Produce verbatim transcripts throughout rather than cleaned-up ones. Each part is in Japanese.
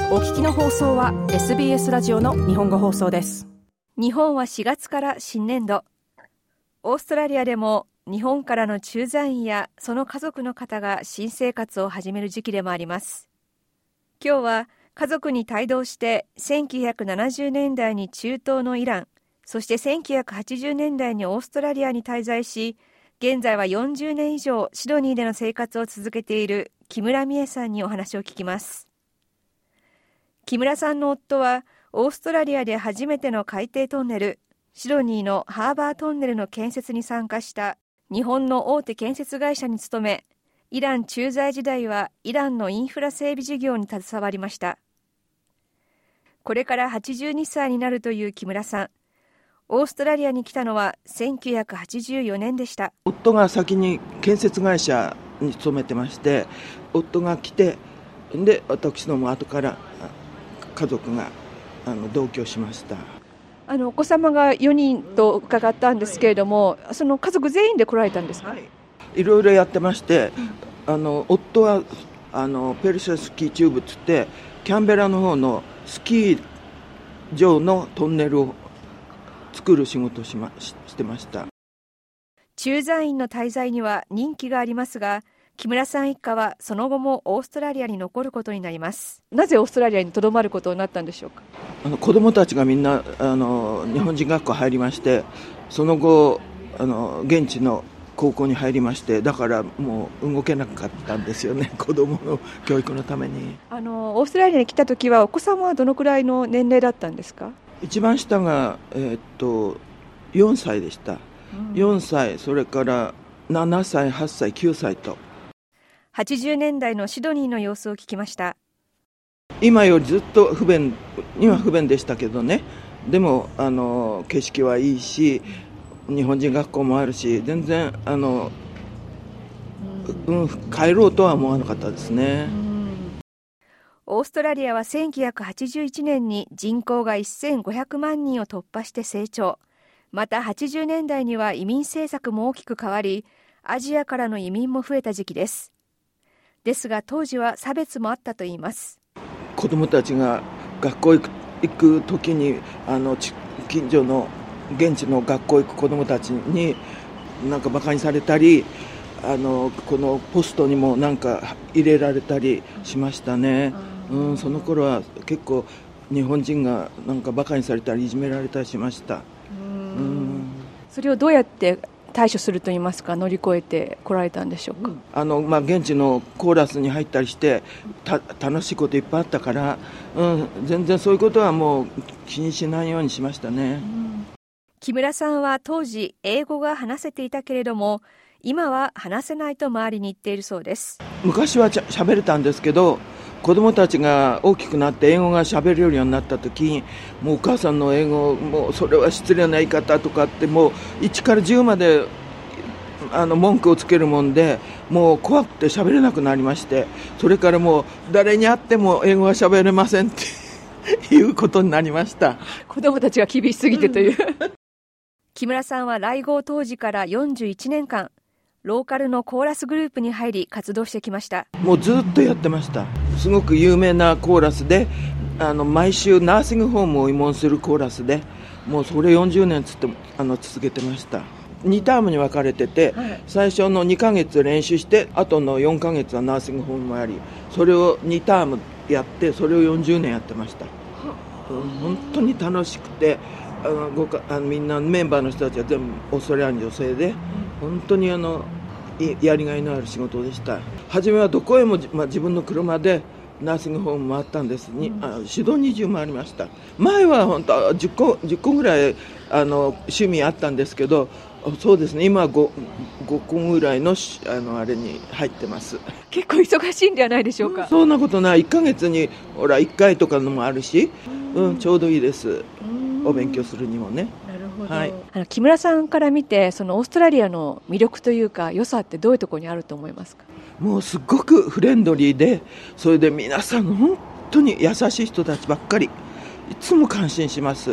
お聞きの放送は エスビーエス ラジオの日本語放送です。 日本はしがつから新年度。オーストラリアでも日本からの駐在員やその家族の方が新生活を始める時期でもあります。今日は家族に帯同してせんきゅうひゃくななじゅうねんだいに中東のイラン、そしてせんきゅうひゃくはちじゅうねんだいにオーストラリアに滞在し、現在はよんじゅうねん以上シドニーでの生活を続けている木村美恵さんにお話を聞きます。木村さんの夫はオーストラリアで初めての海底トンネル、シドニーのハーバートンネルの建設に参加した日本の大手建設会社に勤め、イラン駐在時代はイランのインフラ整備事業に携わりました。これからはちじゅうにさいになるという木村さん。オーストラリアに来たのはせんきゅうひゃくはちじゅうよねんでした。 夫が先に建設会社に勤めてまして、夫が来て、で私ども後から家族があの同居しました。 あのお子様がよにんと伺ったんですけれども、その家族全員で来られたんですか？はい、 いろいろやってまして、うん、あの夫はあのペルシャスキーチューブつってキャンベラの方のスキー場のトンネルを作る仕事をし、ま、し, してました。 駐在員の滞在には人気がありますが、木村さん一家はその後もオーストラリアに残ることになります。なぜオーストラリアにとどまることになったんでしょうか？ あの子どもたちがみんなあの日本人学校入りまして、その後あの現地の高校に入りまして、だからもう動けなかったんですよね、子どもの教育のために。 あのオーストラリアに来た時はお子様はどのくらいの年齢だったんですか？ 一番下が、えー、っとよんさいでした、うん、よんさい、それからななさい、はっさい、きゅうさいと。 はちじゅうねんだいのシドニーの様子を聞きました。 今よりずっと不便には不便でしたけどね、でもあの景色はいいし、日本人学校もあるし、全然あの、うん、帰ろうとは思わなかったですね。 オーストラリアはせんきゅうひゃくはちじゅういちねんに人口がせんごひゃくまんにんを突破して成長。またはちじゅうねんだいには移民政策も大きく変わり、アジアからの移民も増えた時期です。ですが当時は差別もあったといいます。 子どもたちが学校行く、行く時にあの近所の現地の学校行く子どもたちになんかバカにされたり、あのこのポストにもなんか入れられたりしましたね。うん、その頃は結構日本人がなんかバカにされたりいじめられたりしました。 うん、それをどうやって対処するといいますか、乗り越えて来られたんでしょうか？ あの、まあ、現地のコーラスに入ったりしてた楽しいこといっぱいあったから、うん、全然そういうことはもう気にしないようにしましたね。 うん、木村さんは当時英語が話せていたけれども、今は話せないと周りに言っているそうです。 昔はしゃべれたんですけど、子供たちが大きくなって英語がしゃべれるようになった時に、もうお母さんの英語もうそれは失礼な言い方とかって、もういちからじゅうまであの文句をつけるもんで、もう怖くてしゃべれなくなりまして、それからもう誰に会っても英語はしゃべれませんっていうことになりました。 子供たちが厳しすぎてという、うん、木村さんは来郷当時からよんじゅういちねんかんローカルのコーラスグループに入り活動してきました。 もうずっとやってました。すごく有名なコーラスで、あの毎週ナーシングホームを慰問するコーラスで、もうそれよんじゅうねんつってあの続けてました。にタームに分かれてて、はい、最初のにかげつ練習して、あとのよんかげつはナーシングホームもあり、それをにタームやって、それをよんじゅうねんやってました。本当に楽しくて、あのごかあのみんなメンバーの人たちは全部オーストラリアの女性で、本当にあのやりがいのある仕事でした。初めはどこへも、まあ、自分の車でナーシングホーム回ったんですに、うん、あシドニー中回りました。前は本当じゅっこ、じゅっこぐらいあの趣味あったんですけど、そうですね、今は 5, 5個ぐらい の, あのあれに入ってます。 結構忙しいんではないでしょうか？ うん、そんなことない。いっかげつにほらいっかいとかのもあるし、うんうん、ちょうどいいです。お勉強するにもね。 なるほど、はい、あの木村さんから見て、そのオーストラリアの魅力というか良さってどういうところにあると思いますか？ もうすごくフレンドリーで、それで皆さん本当に優しい人たちばっかり、いつも感心します。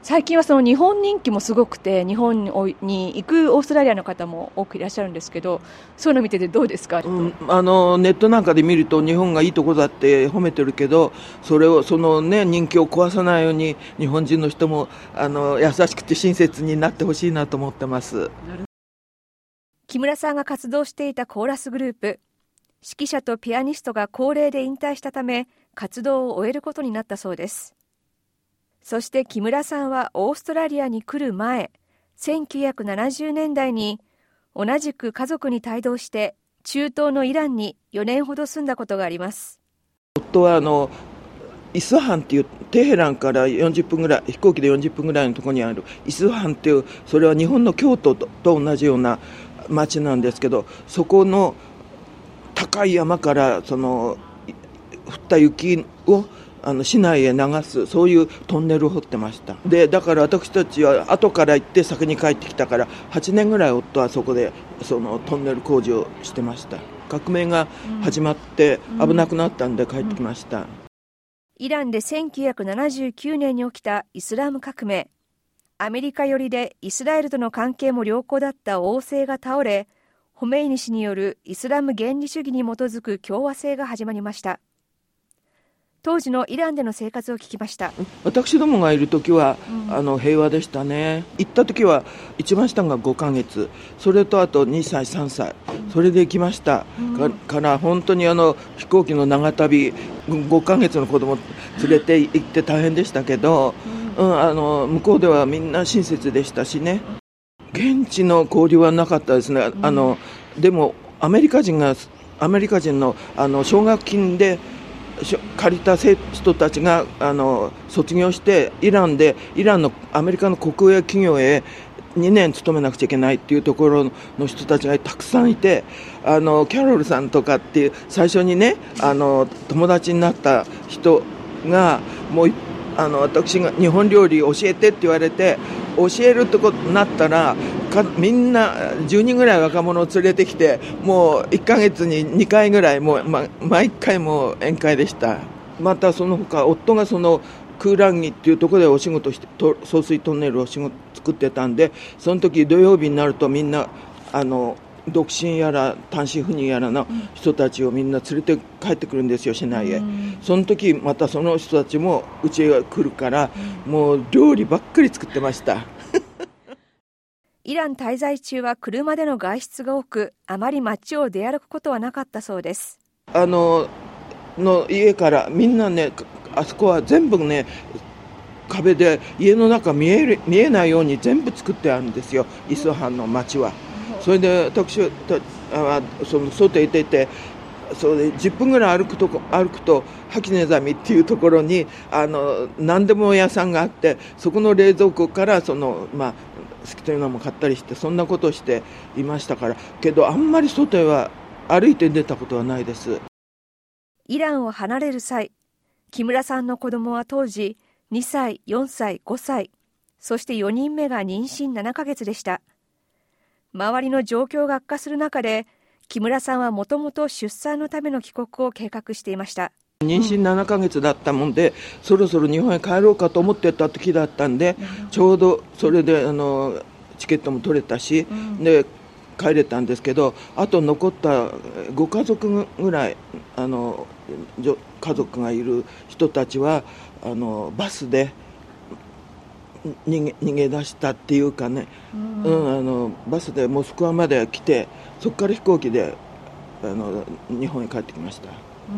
最近はその日本人気もすごくて、日本に行くオーストラリアの方も多くいらっしゃるんですけど、そういうの見ててどうですか？ うん、あのネットなんかで見ると日本がいいとこだって褒めてるけど、それをその、ね、人気を壊さないように日本人の人もあの優しくて親切になってほしいなと思ってます。 木村さんが活動していたコーラスグループ、指揮者とピアニストが高齢で引退したため活動を終えることになったそうです。そして木村さんはオーストラリアに来る前、せんきゅうひゃくななじゅうねんだいに同じく家族に帯同して中東のイランによねんほど住んだことがあります。 夫はあのイスファンっていうテヘランからよんじゅっぷんぐらい、飛行機でよんじゅっぷんぐらいのところにあるイスファンっていう、それは日本の京都と同じような町なんですけど、そこの高い山からその降った雪をあの市内へ流す、そういうトンネルを掘ってました。でだから私たちは後から行って先に帰ってきたから、はちねんぐらい夫はそこでそのトンネル工事をしてました。革命が始まって危なくなったんで帰ってきました、うんうん、 イランでせんきゅうひゃくななじゅうきゅうねんに起きたイスラム革命、アメリカ寄りでイスラエルとの関係も良好だった王政が倒れ、ホメイニ氏によるイスラム原理主義に基づく共和制が始まりました。当時のイランでの生活を聞きました。 私どもがいる時は、うん、あの平和でしたね。行った時は一番下がごかげつ、それとあとにさいさんさい、うん、それで行きました、うん、かから本当にあの飛行機の長旅、ごかげつの子供連れて行って大変でしたけど、うんうん、あの向こうではみんな親切でしたしね。現地の交流はなかったですね、うん、あのでもアメリカ人がアメリカ人のあの奨学金で借りた人たちがあの卒業してイランでイランのアメリカの国営企業へにねん勤めなくちゃいけないっていうところの人たちがたくさんいて、あのキャロルさんとかっていう最初にねあの友達になった人がもうあの私が日本料理教えてって言われて教えるってことになったらかみんなじゅうにんぐらい若者を連れてきて、もういっかげつににかいぐらいもう、ま、毎回もう宴会でした。またその他夫がそのクーランギっていうところでお仕事してと送水トンネルを仕事作ってたんで、その時土曜日になるとみんなあの独身やら単身赴任やらの人たちをみんな連れて帰ってくるんですよ、市内へ、うん、その時またその人たちもうちへ来るから、うん、もう料理ばっかり作ってましたイラン滞在中は車での外出が多く、あまり街を出歩くことはなかったそうです。 あのの家からみんなね、あそこは全部ね壁で家の中見える、見えないように全部作ってあるんですよ、イスファンの街は。それで私はその外へ出て、それでじゅっぷんぐらい歩くと歩くとハキネザミっていうところにあの何でも屋さんがあって、そこの冷蔵庫からその、まあ、好きというのも買ったりして、そんなことをしていましたから。けどあんまり外へは歩いて出たことはないです。 イランを離れる際、木村さんの子供は当時にさい、よんさい、ごさい、そしてよにんめが妊娠ななかげつでした。周りの状況が悪化する中で、木村さんはもともと出産のための帰国を計画していました。 妊娠ななかげつだったもんで、そろそろ日本へ帰ろうかと思ってた時だったんで、ちょうどそれであのチケットも取れたし、うん、で帰れたんですけど、あと残ったご家族ぐらいあの家族がいる人たちはあのバスで逃げ、逃げ出したっていうかね、うん、うん、あのバスでモスクワまで来て、そこから飛行機であの日本へ帰ってきました。うん、うん、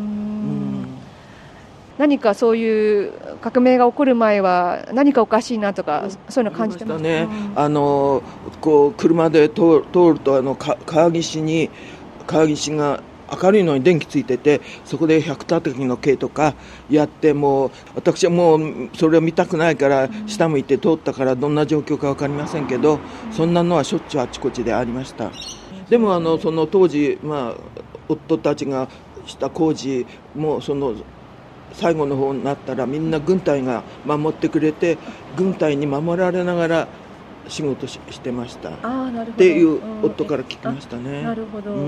何かそういう革命が起こる前は何かおかしいなとか、うん、そういうの感じてましたね。 うん、あのこう車で通、通るとあの川岸に川岸が明るいのに電気ついてて、そこで百叩きの刑とかやって、もう私はもうそれを見たくないから下向いて通ったからどんな状況か分かりませんけど、そんなのはしょっちゅうあちこちでありました。でもあのその当時、まあ、夫たちがした工事もその最後の方になったらみんな軍隊が守ってくれて、軍隊に守られながら仕事 し, してましたっていう夫から聞きましたね。 なるほど、うん、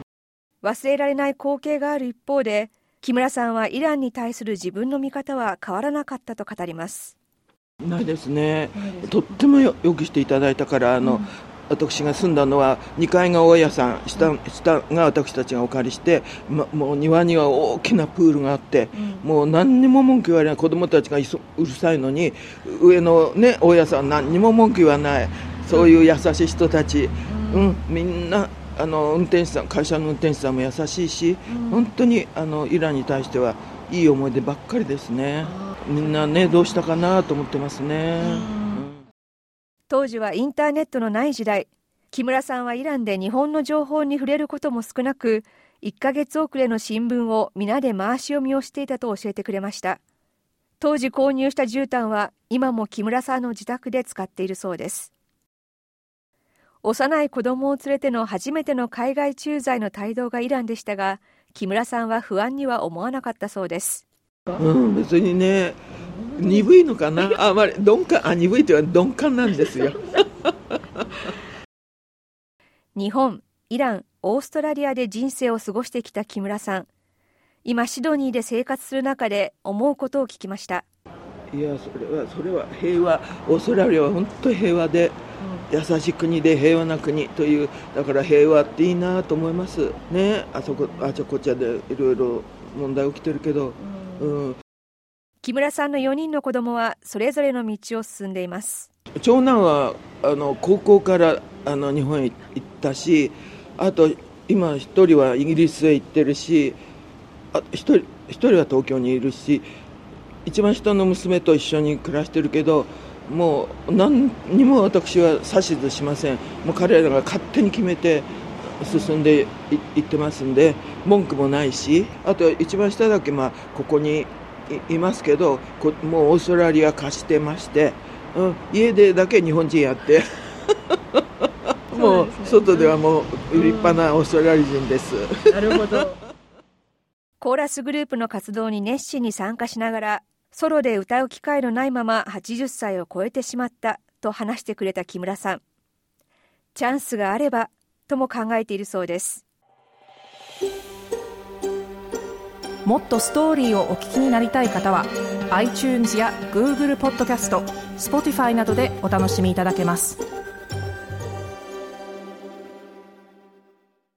忘れられない光景がある一方で、木村さんはイランに対する自分の見方は変わらなかったと語ります。 ないですね。とっても よ, よくしていただいたからあの、うん、私が住んだのはにかいが大家さん 下, 下が私たちがお借りして、ま、もう庭には大きなプールがあって、うん、もう何にも文句言われない。子供たちがうるさいのに上の、ね、大家さんは何にも文句言わない。そういう優しい人たち、うんうん、みんなあの運転手さん、会社の運転手さんも優しいし、うん、本当にあのイランに対してはいい思い出ばっかりですね。みんなねどうしたかなと思ってますね、うんうん、 当時はインターネットのない時代、木村さんはイランで日本の情報に触れることも少なく、いっかげつ遅れの新聞を皆で回し読みをしていたと教えてくれました。当時購入した絨毯は今も木村さんの自宅で使っているそうです。幼い子供を連れての初めての海外駐在の帯同がイランでしたが、木村さんは不安には思わなかったそうです。 うん、別にね、鈍いのかな、あまり鈍感、あ鈍いというか鈍感なんですよ。 日本、イラン、オーストラリアで人生を過ごしてきた木村さん。今シドニーで生活する中で思うことを聞きました。 いや、それはそれは平和、オーストラリアは本当に平和で、うん、優しい国で平和な国という、だから平和っていいなと思いますね。あそこあちゃこちゃでいろいろ問題起きてるけど、うんうん、 木村さんのよにんの子供はそれぞれの道を進んでいます。 長男はあの高校からあの日本へ行ったし、あと今一人はイギリスへ行ってるし、あ一人一人は東京にいるし、一番下の娘と一緒に暮らしてるけど、もう何にも私は指図しません。もう彼らが勝手に決めて進んで い, いってますんで、文句もないし、あと一番下だけ、まあ、ここに い, いますけど、こもうオーストラリア貸してまして、うん、家でだけ日本人やってもう外ではもう立派なオーストラリア人です、 うん、なるほど。コーラスグループの活動に熱心に参加しながら、ソロで歌う機会のないままはちじゅっさいを超えてしまったと話してくれた木村さん。チャンスがあればとも考えているそうです。 もっとストーリーをお聞きになりたい方は iTunes や Google ポッドキャスト、Spotify などでお楽しみいただけます。